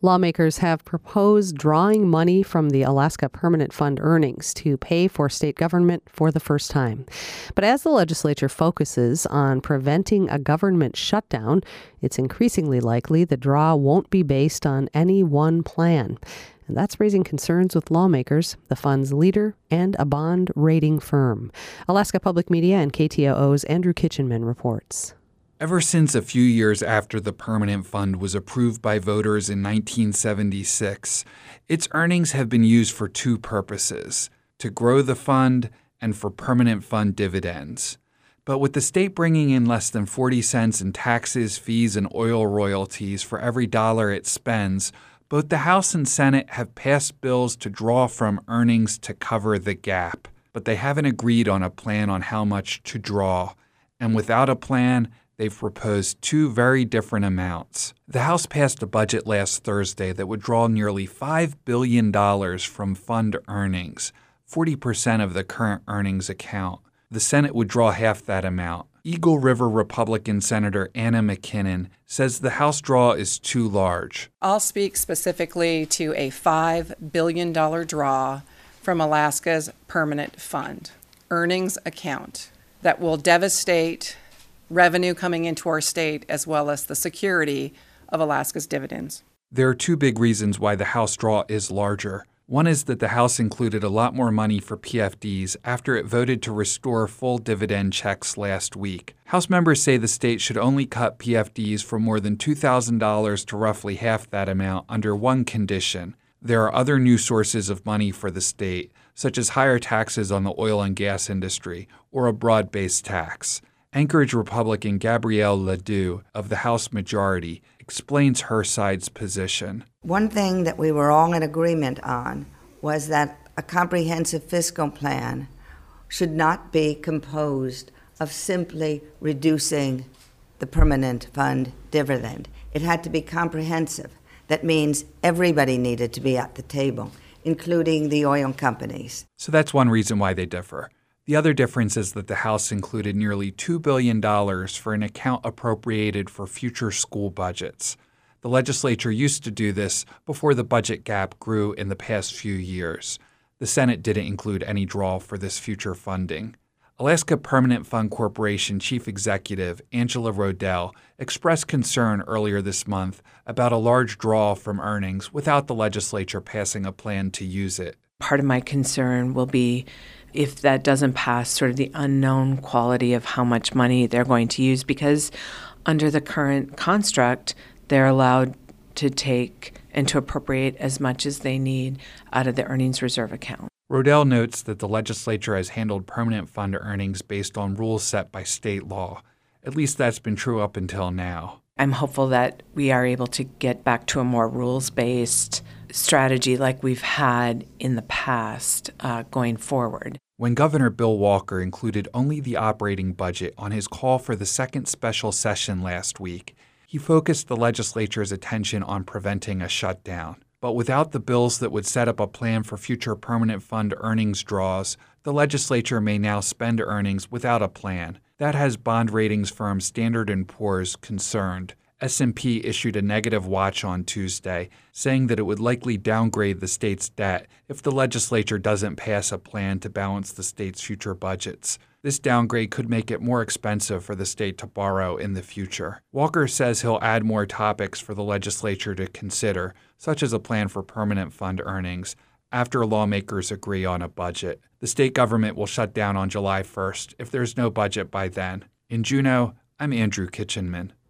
Lawmakers have proposed drawing money from the Alaska Permanent Fund earnings to pay for state government for the first time. But as the legislature focuses on preventing a government shutdown, it's increasingly likely the draw won't be based on any one plan. And that's raising concerns with lawmakers, the fund's leader, and a bond rating firm. Alaska Public Media and KTOO's Andrew Kitchenman reports. Ever since a few years after the Permanent Fund was approved by voters in 1976, its earnings have been used for two purposes: to grow the fund and for permanent fund dividends. But with the state bringing in less than 40 cents in taxes, fees, and oil royalties for every dollar it spends, both the House and Senate have passed bills to draw from earnings to cover the gap. But they haven't agreed on a plan on how much to draw. And without a plan, they've proposed two very different amounts. The House passed a budget last Thursday that would draw nearly $5 billion from fund earnings, 40% of the current earnings account. The Senate would draw half that amount. Eagle River Republican Senator Anna McKinnon says the House draw is too large. I'll speak specifically to a $5 billion draw from Alaska's Permanent Fund earnings account that will devastate revenue coming into our state, as well as the security of Alaska's dividends. There are two big reasons why the House draw is larger. One is that the House included a lot more money for PFDs after it voted to restore full dividend checks last week. House members say the state should only cut PFDs from more than $2,000 to roughly half that amount under one condition. There are other new sources of money for the state, such as higher taxes on the oil and gas industry or a broad-based tax. Anchorage Republican Gabrielle Ledoux of the House majority explains her side's position. One thing that we were all in agreement on was that a comprehensive fiscal plan should not be composed of simply reducing the permanent fund dividend. It had to be comprehensive. That means everybody needed to be at the table, including the oil companies. So that's one reason why they differ. The other difference is that the House included nearly $2 billion for an account appropriated for future school budgets. The legislature used to do this before the budget gap grew in the past few years. The Senate didn't include any draw for this future funding. Alaska Permanent Fund Corporation Chief Executive Angela Rodell expressed concern earlier this month about a large draw from earnings without the legislature passing a plan to use it. Part of my concern will be if that doesn't pass, sort of the unknown quality of how much money they're going to use, because under the current construct, they're allowed to take and to appropriate as much as they need out of the earnings reserve account. Rodell notes that the legislature has handled permanent fund earnings based on rules set by state law. At least that's been true up until now. I'm hopeful that we are able to get back to a more rules-based strategy like we've had in the past going forward. When Governor Bill Walker included only the operating budget on his call for the second special session last week, he focused the legislature's attention on preventing a shutdown. But without the bills that would set up a plan for future permanent fund earnings draws, the legislature may now spend earnings without a plan. That has bond ratings firm Standard & Poor's concerned. S&P issued a negative watch on Tuesday, saying that it would likely downgrade the state's debt if the legislature doesn't pass a plan to balance the state's future budgets. This downgrade could make it more expensive for the state to borrow in the future. Walker says he'll add more topics for the legislature to consider, such as a plan for permanent fund earnings, after lawmakers agree on a budget. The state government will shut down on July 1st if there's no budget by then. In Juneau, I'm Andrew Kitchenman.